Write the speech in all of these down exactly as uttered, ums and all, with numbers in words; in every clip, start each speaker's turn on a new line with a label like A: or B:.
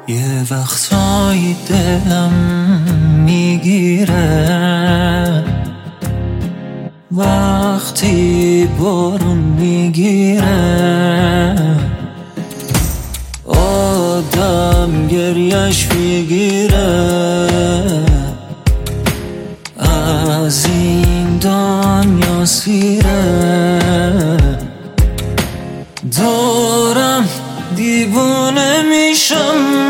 A: یه وقتایی دلم میگیره وقتی بارون میگیره آدم گریش میگیره از این دنیا سیره دارم دیوانه میشم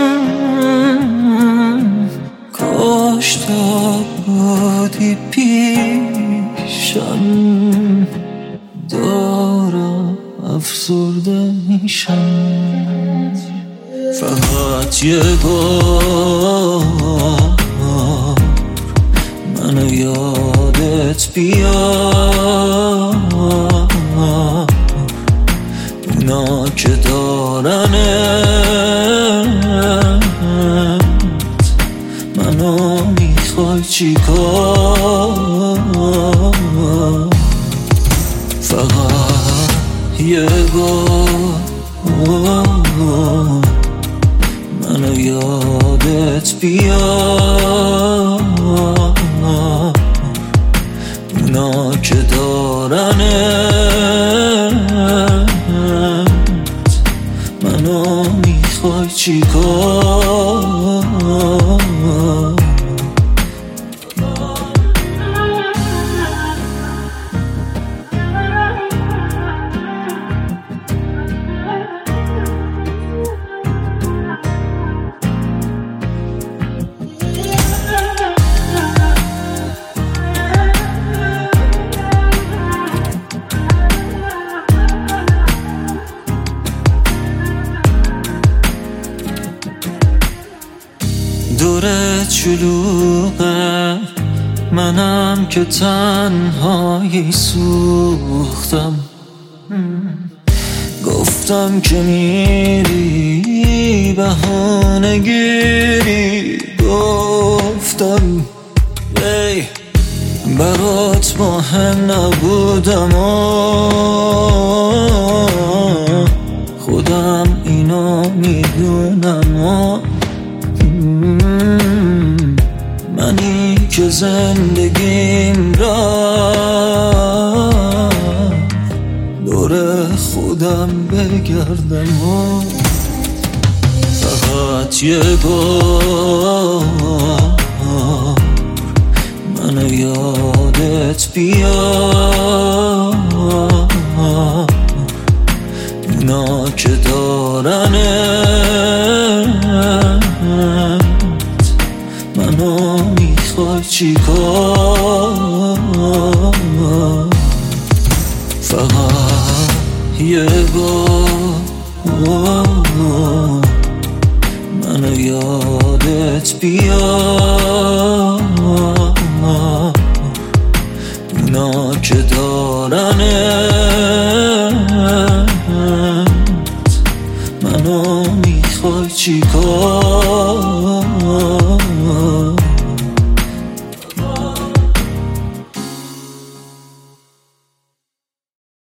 A: کاش تو بودی پیشم دارم افسرده میشم فقط یه بار منو یادت بیار اونا که دارنت منو میخوای چی کار فقط یه بار منو یادت بیار اونا که دارنت منو میخوای چی کار دورت شلوغه منم که تنهایی سوختم گفتم که میری بهانه گیری گفتم ای برات مهم نبودم خودم اینو میدونم منی که زندگیم را دور خودم بگردم فقط یه بار منو یادت بیار اونا که دارنت منو میخوای چی کار فقط یه بار منو یادت بیار اونا که دارنت منو میخوای چی کار